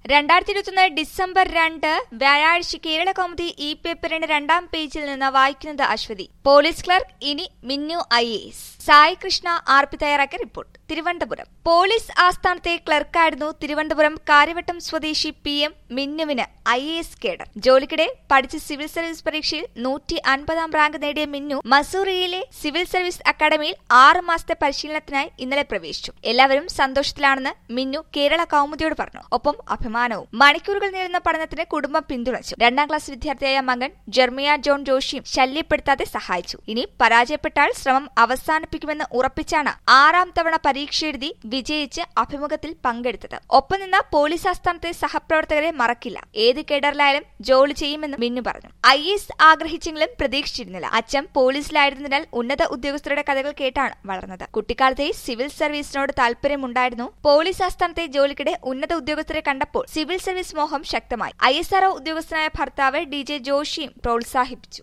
2021 December 2 വ്യാഴാഴ്ച കേരള കൗമുദി പേപ്പറിന്റെ 2ാം പേജിൽ നിന്ന് വായിക്കുന്നത് അശ്വതി. പോലീസ് ക്ലർക്ക് ഇനി മിന്നു IAS. സായി കൃഷ്ണ ആർപി തയ്യാറാക്കിയ റിപ്പോർട്ട്. തിരുവനന്തപുരം പോലീസ് ആസ്ഥാനത്തെ ക്ലർക്കായിരുന്നു തിരുവനന്തപുരം കാര്യവട്ടം സ്വദേശി PM മിന്നുവിന് IAS കേഡർ. ജോലിക്കിടെ പഠിച്ച സിവിൽ സർവീസ് പരീക്ഷയിൽ 150ാം റാങ്ക് നേടിയ മിന്നു മസൂറിയിലെ സിവിൽ സർവീസ് അക്കാദമിയിൽ 6 മാസത്തെ പരിശീലനത്തിനായി ഇന്നലെ പ്രവേശിച്ചു. എല്ലാവരും സന്തോഷത്തിലാണെന്ന് മിന്നു കേരള കൗമുദിയോട് പറഞ്ഞു. ഒപ്പം അഭിമാനവും. മണിക്കൂറുകൾ നീളുന്ന പഠനത്തിന് കുടുംബം പിന്തുണച്ചു. 2ാം ക്ലാസ് വിദ്യാർത്ഥിയായ മകൻ ജെർമിയ ജോൺ ജോഷിയും ശല്യപ്പെടുത്താതെ സഹായിച്ചു. ഇനി പരാജയപ്പെട്ടാൽ ശ്രമം അവസാനിപ്പിക്കുമെന്ന് ഉറപ്പിച്ചാണ് 6ാം തവണ പരീക്ഷ എഴുതി വിജയിച്ച് അഭിമുഖത്തിൽ പങ്കെടുത്തത്. ഒപ്പം നിന്ന പോലീസ് ആസ്ഥാനത്തെ സഹപ്രവർത്തകരെ മറക്കില്ല. ഏത് കേഡറിലായാലും ജോലി ചെയ്യുമെന്ന് മിന്നു പറഞ്ഞു. IAS ആഗ്രഹിച്ചെങ്കിലും പ്രതീക്ഷിച്ചിരുന്നില്ല. അച്ഛൻ പോലീസിലായിരുന്നതിനാൽ ഉന്നത ഉദ്യോഗസ്ഥരുടെ കഥകൾ കേട്ടാണ് വളർന്നത്. കുട്ടിക്കാലത്തെ സിവിൽ സർവീസിനോട് താല്പര്യമുണ്ടായിരുന്നു. പോലീസ് ആസ്ഥാനത്തെ ജോലിക്കിടെ ഉന്നത ഉദ്യോഗസ്ഥരെ കണ്ടപ്പോൾ സിവിൽ സർവീസ് മോഹം ശക്തമായി. ISRO ഉദ്യോഗസ്ഥനായ ഭർത്താവ് DJ ജോഷിയും പ്രോത്സാഹിപ്പിച്ചു.